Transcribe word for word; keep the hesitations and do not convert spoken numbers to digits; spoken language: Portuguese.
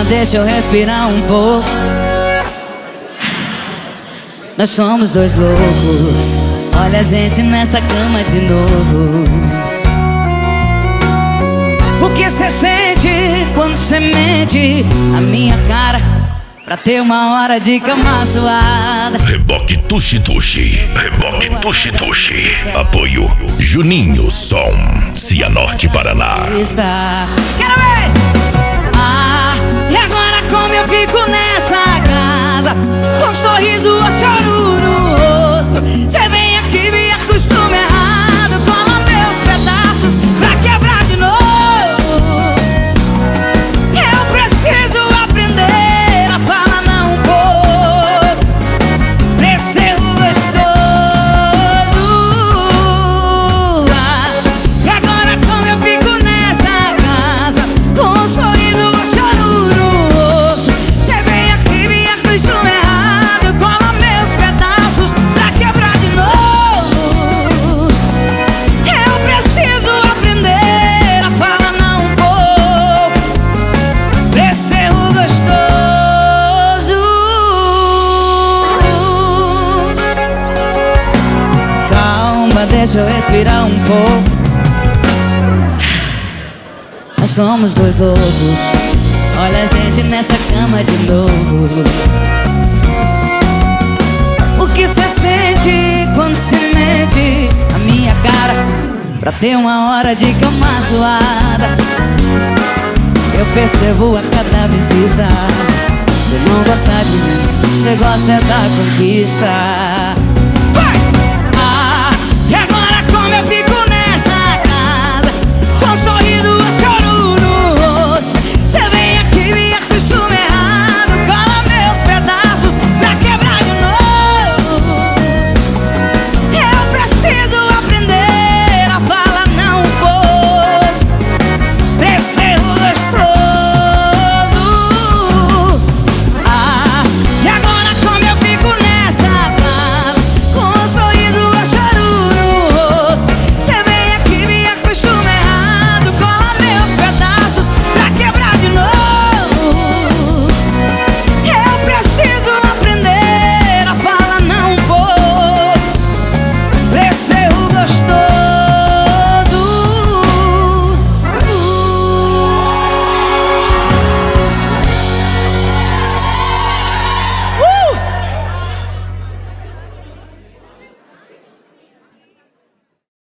deixa eu respirar um pouco. Nós somos dois loucos, olha a gente nessa cama de novo. O que cê sente quando cê mente a minha cara pra ter uma hora de cama suada? Reboque Tuxi Tuxi, Reboque Tuxi Tuxi. Apoio Juninho Som, Cianorte, Paraná. Quero ver! Ah, e agora como eu fico nessa casa, com um sorriso ou choro no rosto? Cê vem aqui, me acostuma errado, cola meus pedaços pra quebrar de novo. Eu preciso aprender a falar não um pouco pra ser gostoso. Ah, e agora como eu fico nessa casa, com um sorriso ou choro no rosto? Cê vem aqui, me acostuma errado, cola meus pedaços pra quebrar de novo. Eu preciso aprender a falar não um pouco pra ser gostoso. Calma, deixa eu respirar um pouco. Nós somos dois loucos, olha a gente nessa cama de novo. O que cê sente quando cê mente a minha cara pra ter uma hora de cama suada? Eu percebo a cada visita, cê não gosta de mim, cê gosta é da conquista.